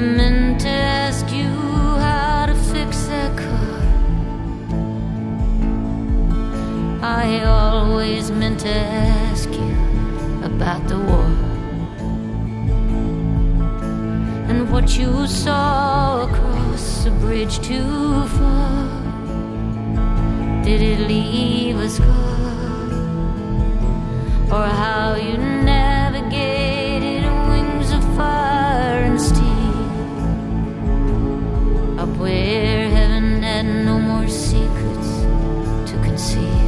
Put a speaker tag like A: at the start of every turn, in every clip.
A: meant to ask you how to fix that car. I always meant to ask you about the war and what you saw across the bridge too far. Did it leave a scar, or how you navigated wings of fire and steel up where heaven had no more secrets to conceal?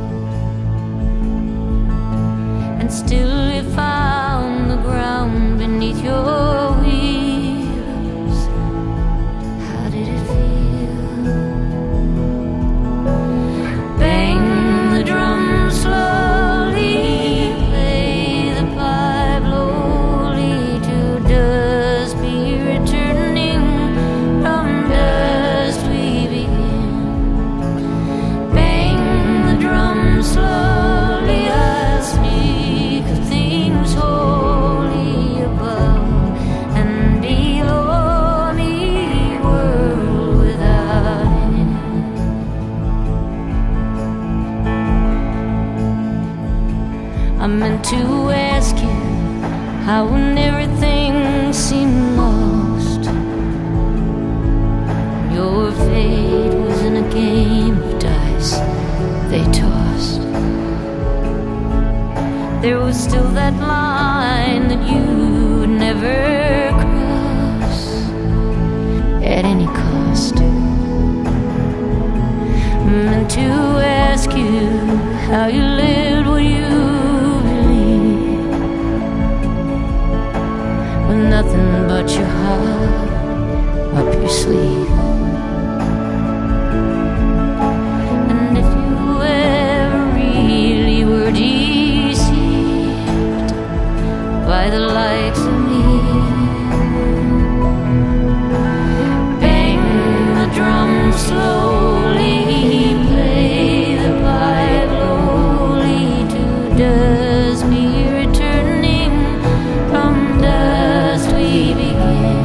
A: And still you found the ground beneath your wheels. How did it feel? Bang the drum slowly, play the pipe lowly, to dust be returning, from dust we begin. Bang the drum slowly, I speak of things holy above and below me, world without end. I meant to ask you how when everything seemed lost, your fate was in a game of dice they tossed. There was still that line that you'd never cross at any cost. Meant to ask you how you lived what you believed, with nothing but your heart up your sleeve. And if you ever really were deceived by the likes of me, bang the drum slowly, play the pipe lowly, to dust me returning, from dust we begin.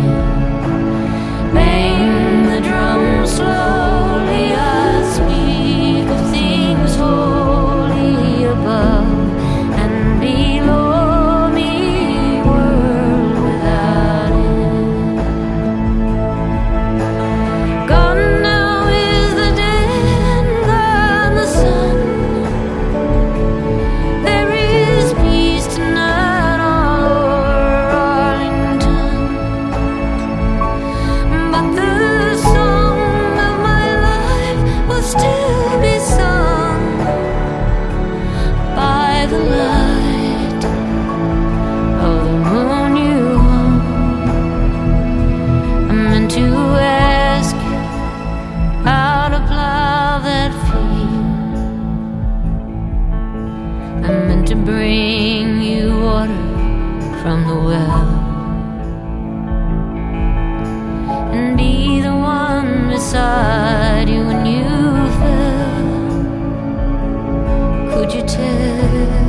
A: Bang the drum slowly, I speak of things holy above and below me, world without end. Gone now is the dead and gone the sun. There is peace tonight all over Arlington, but the song of my life will still be sung by the light of the moon you hung. I meant to ask you how to plow that field. I meant to bring you water from the well and be the one beside you when you fell. Could you tell